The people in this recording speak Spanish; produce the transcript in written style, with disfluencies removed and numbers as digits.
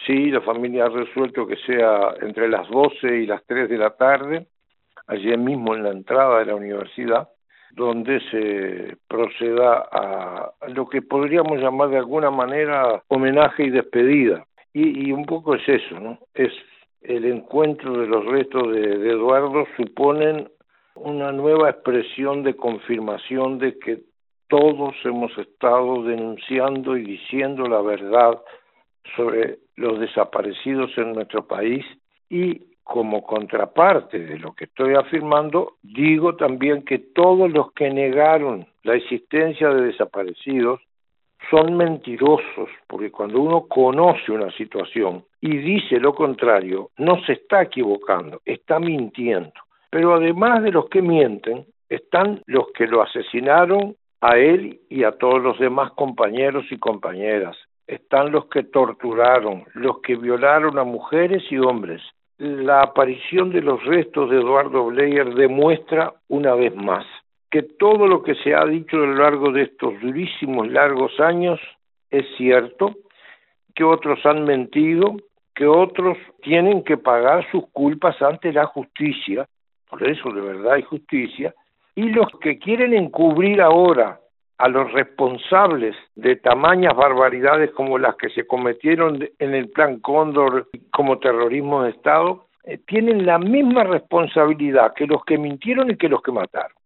Sí, la familia ha resuelto que sea entre las 12 y las 3 de la tarde, allí mismo en la entrada de la universidad, donde se proceda a lo que podríamos llamar de alguna manera homenaje y despedida. Y un poco es eso, ¿no? Es el encuentro de los restos de Eduardo suponen una nueva expresión de confirmación de que todos hemos estado denunciando y diciendo la verdad sobre los desaparecidos en nuestro país y como contraparte de lo que estoy afirmando, digo también que todos los que negaron la existencia de desaparecidos son mentirosos, porque cuando uno conoce una situación y dice lo contrario, no se está equivocando, está mintiendo. Pero además de los que mienten, están los que lo asesinaron a él y a todos los demás compañeros y compañeras. Están los que torturaron, los que violaron a mujeres y hombres. La aparición de los restos de Eduardo Bleyer demuestra una vez más que todo lo que se ha dicho a lo largo de estos durísimos, largos años es cierto, que otros han mentido, que otros tienen que pagar sus culpas ante la justicia, por eso de verdad hay justicia, y los que quieren encubrir ahora a los responsables de tamañas barbaridades como las que se cometieron en el Plan Cóndor como terrorismo de Estado, tienen la misma responsabilidad que los que mintieron y que los que mataron.